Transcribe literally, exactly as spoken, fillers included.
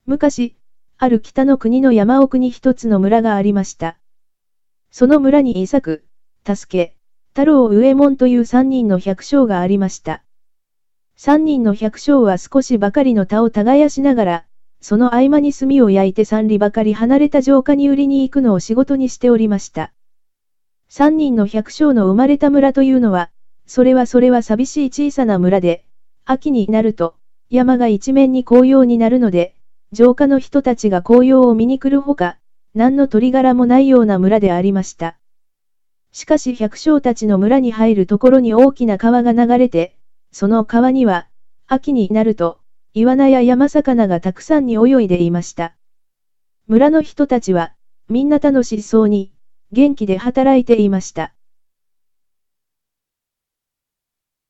昔、ある北の国の山奥に一つの村がありました。その村に伊作、助け、太郎右衛門という三人の百姓がありました。三人の百姓は少しばかりの田を耕しながら、その合間に炭を焼いて三里ばかり離れた城下に売りに行くのを仕事にしておりました。三人の百姓の生まれた村というのは、それはそれは寂しい小さな村で、秋になると、山が一面に紅葉になるので、城下の人たちが紅葉を見に来るほか、何の鳥柄もないような村でありました。しかし百姓たちの村に入るところに大きな川が流れて、その川には、秋になると、イワナや山魚がたくさんに泳いでいました。村の人たちは、みんな楽しそうに、元気で働いていました。